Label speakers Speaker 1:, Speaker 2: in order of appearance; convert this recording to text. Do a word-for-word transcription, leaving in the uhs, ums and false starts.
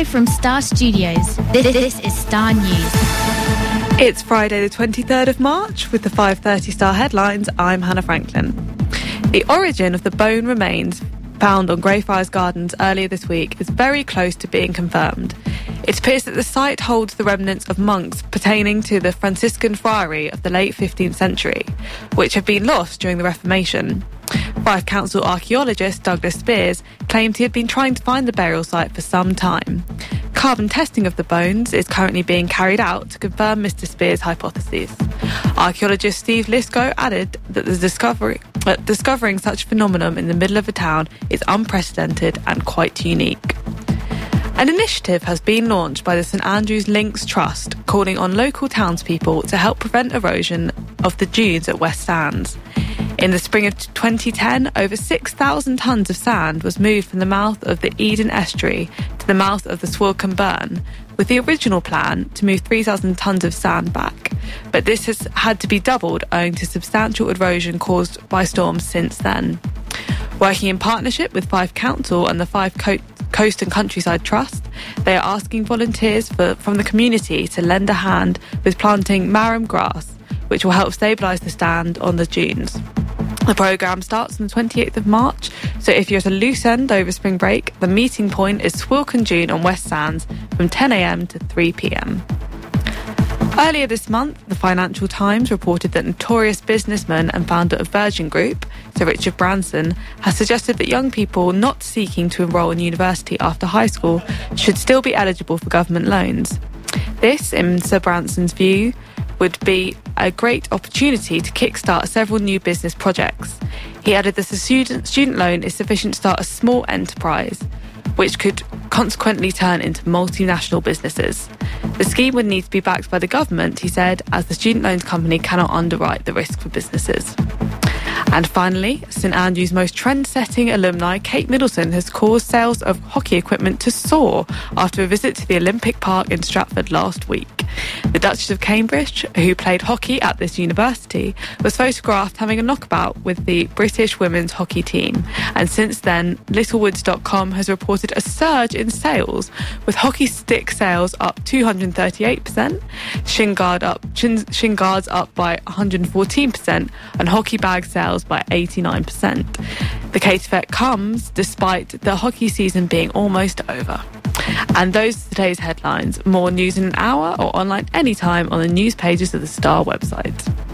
Speaker 1: Live from Star Studios, this, this is Star News.
Speaker 2: It's Friday the twenty-third of March. With the five thirty Star headlines, I'm Hannah Franklin. The origin of the bone remains found on Greyfriars Gardens earlier this week is very close to being confirmed. It appears that the site holds the remnants of monks pertaining to the Franciscan friary of the late fifteenth century, which have been lost during the Reformation. Fife Council archaeologist Douglas Spears claimed he had been trying to find the burial site for some time. Carbon testing of the bones is currently being carried out to confirm Mister Spears' hypotheses. Archaeologist Steve Lisco added that the discovery, uh, discovering such a phenomenon in the middle of a town is unprecedented and quite unique. An initiative has been launched by the St Andrews Links Trust, calling on local townspeople to help prevent erosion of the dunes at West Sands. In the spring of twenty ten, over six thousand tonnes of sand was moved from the mouth of the Eden Estuary to the mouth of the Swilcan Burn, with the original plan to move three thousand tonnes of sand back. But this has had to be doubled owing to substantial erosion caused by storms since then. Working in partnership with Fife Council and the Fife Co- Coast and Countryside Trust, they are asking volunteers for, from the community to lend a hand with planting marram grass, which will help stabilise the sand on the dunes. The programme starts on the twenty-eighth of March, so if you're at a loose end over spring break, the meeting point is Swilcan Dune on West Sands from ten a.m. to three p.m. Earlier this month, the Financial Times reported that notorious businessman and founder of Virgin Group, Sir Richard Branson, has suggested that young people not seeking to enrol in university after high school should still be eligible for government loans. This, in Sir Branson's view, would be a great opportunity to kickstart several new business projects. He added that a student, student loan is sufficient to start a small enterprise, which could consequently turn into multinational businesses. The scheme would need to be backed by the government, he said, as the student loans company cannot underwrite the risk for businesses. And finally, St Andrews' most trend-setting alumni, Kate Middleton, has caused sales of hockey equipment to soar after a visit to the Olympic Park in Stratford last week. The Duchess of Cambridge, who played hockey at this university, was photographed having a knockabout with the British women's hockey team. And since then, Littlewoods dot com has reported a surge in sales, with hockey stick sales up two hundred thirty-eight percent, shin, guard up, shin, shin guards up by one hundred fourteen percent, and hockey bag sales by eighty-nine percent. The Kate effect comes despite the hockey season being almost over. And those are today's headlines. More news in an hour or online anytime on the news pages of the Star website.